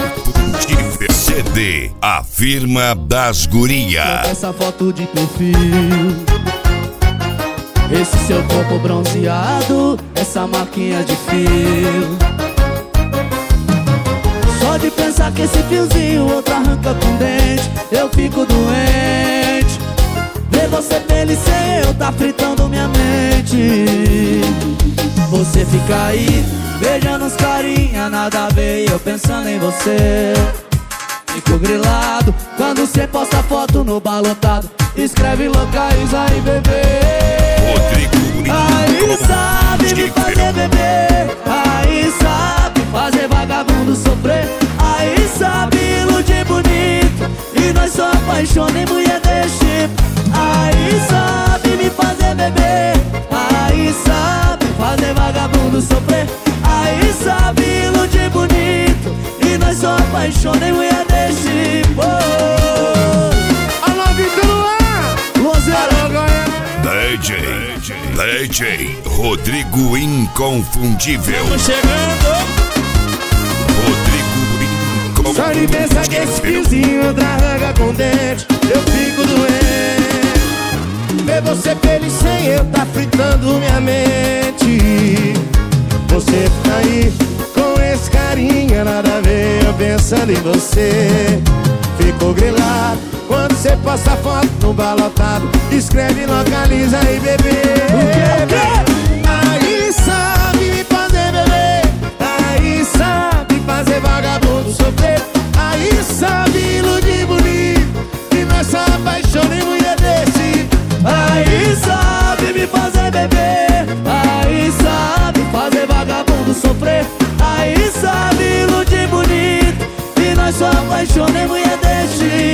inconfundível. CD, a firma das guria. Essa foto de perfil, esse seu corpo bronzeado, essa marquinha de fio. Só de pensar que esse fiozinho outro arranca com dente, eu fico doente. Ver você feliz sem eu tá fritando minha mente. Você fica aí, beijando os carinha, nada a ver, e eu pensando em você. Fico grilado quando cê posta foto no bar lotado. Escreve locais aí, bebê. Aí sabe me fazer beber, aí sabe fazer vagabundo sofrer, aí sabe iludir bonito e nós só apaixona em mulher desse tipo. Aí sabe me fazer beber, aí sabe fazer vagabundo sofrer, aí sabe iludir bonito e nós só apaixona em mulher desse tipo. Alô, Vitor Luan! DJ Rodrigo Inconfundível. Estamos chegando! Rodrigo Só de pensar que esse fiozinho outra arranca com dente, eu fico doente. Ver você feliz sem eu tá fritando minha mente. Você fica aí com esse carinha, nada a ver, eu pensando em você. Fico grilado quando você posta foto no bar lotado. Escreve, localiza aí, bebê. Aí sabe me fazer beber, aí sabe fazer vagabundo sofrer, aí sabe iludir bonito e nós só apaixona em mulher desse. Aí sabe me fazer beber, aí sabe fazer vagabundo sofrer, aí sabe iludir bonito e nós só apaixona em mulher desse.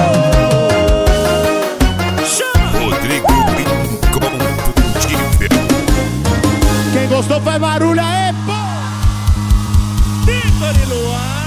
Rodrigo Inconfundível. Quem gostou faz barulho aí, pô! Vitor e Luan!